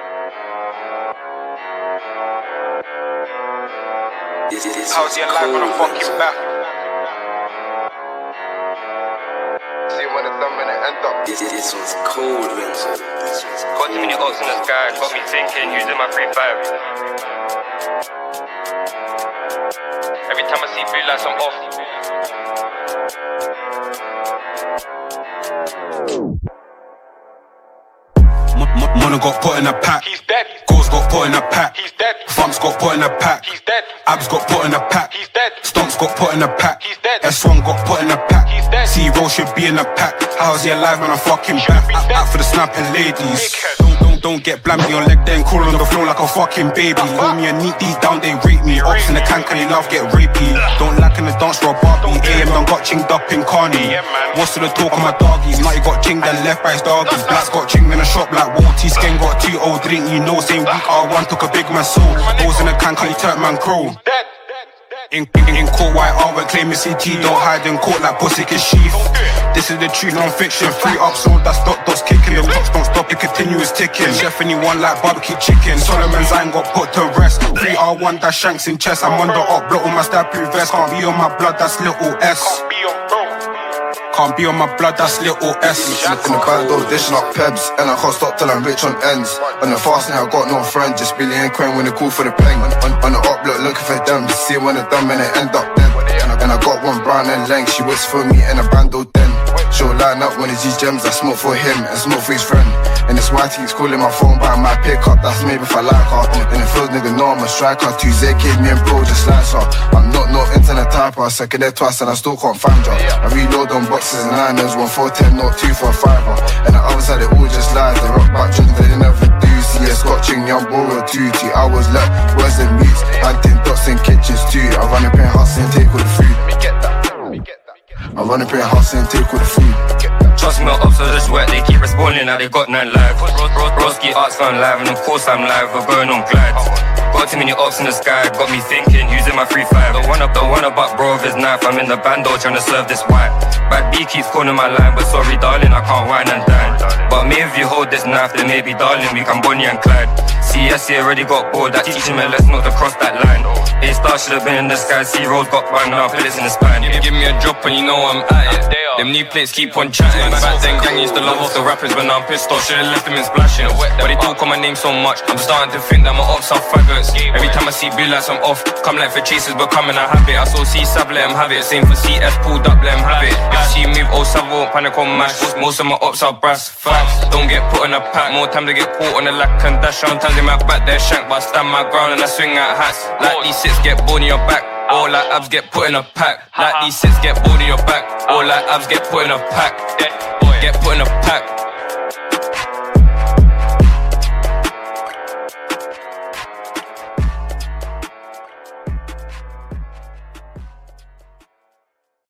How's your life on a fucking back? See when it's done, when it end up. This was cold, man. Got too many ops in the sky, got me thinking, using my 3-5. Every time I see blue lights, I'm off. Mono got put in a pack. He's dead. Goals got put in a pack. He's dead. Thumps got put in a pack. He's dead. Abs got put in a pack. He's dead. Stomps got put in a pack. He's dead. S1 got put in a pack. He's dead. C-Roll should be in a pack. How's he alive when I'm fucking back? Out for the snapping ladies. Don't get blammy on leg then crawl on the floor like a fucking baby. Hold me and neat these down, they rate me. Ops in the can they love get rapey. Don't lack in the dance for a Barbie. AM done got chinged up in Carney. What's to the talk of my doggies? Mighty got chinged and left by his doggies. Blacks got chinged in a shop like Walty. Skin got 2 old drink, you know. Same week R1 took a big man soul. Goes in the can you turn man crow. In court, white art, we're claiming CT. Don't hide in court like pussy is sheath. This is the truth, non-fiction. 3 up, sold that stock, dots kicking. The clocks don't stop, it continuous ticking. Chef anyone like barbecue chicken. Solomon's ain't got put to rest. 3R1, that shanks in chest. I'm on the up, block on my stab proof vest. Can't be on my blood, that's little S. Can't be on my blood, that's little S. In the bando, dishing up pebs. And I can't stop till I'm rich on ends. On the fast now, I got no friend. Just Billy and Quinn when they call for the pen. On the up, looking for them. See when they're done and they end up dead. And I got one brown and length. She waits for me in a bando den. She'll line up when it's these gems. I smoke for him and smoke for his friend. And it's white, he's calling my phone by my pickup. That's maybe if I like her. In the field, nigga, know I'm a striker. 2 Z-Kid, me and bro just like her. I'm not no internet typer. I second there twice and I still can't find her. I reload on boxes and liners. 1 4 10, not 2 for a 5er. And the other side, it all just lies. The rock back trends, they never do. See a scotching, young boro 2 I was left, worse than meats. Hunting dots in kitchens too. I run up in house and take all the food. I run up in house and take all the food. Trust me, ops are just wet, they keep responding now they got 9 live. Broski arts gone live and of course I'm live, we're going on glides. Got too many ops in the sky, got me thinking, using my 3-5. Don't wanna butt bro with his knife, I'm in the bando trying to serve this white. Bad B keeps calling my line, but sorry darling, I can't wine and dine. But maybe if you hold this knife, then maybe darling, we can Bonnie and Clyde. CS already got bored, that teaching me let's not to cross that line. A-Star should have been in the sky, C-Rolls got banged now, pellets in the spine. You give me a drop and you know I'm at it. Them new plates keep on chatting. Back then gang used to love off the rappers when I'm pissed off, should've left them in splashing. But they talk on my name so much, I'm starting to think that my ops are faggots. Every time I see blue lights I'm off, come like for chasers becoming a habit. I saw C-Sab, let him have it, same for CS, pulled up, let him have it. If you see me move, old Sab won't panic on mash. Most of my ops are brass, facts. Don't get put in a pack, more time to get caught on the lack and dash. Sometimes they might back their shank, but I stand my ground and I swing at hats. Like these 6 get born in your back, all like abs get put in a pack. Like these 6 get born in your back, all like abs get put in a pack. Get put in a pack.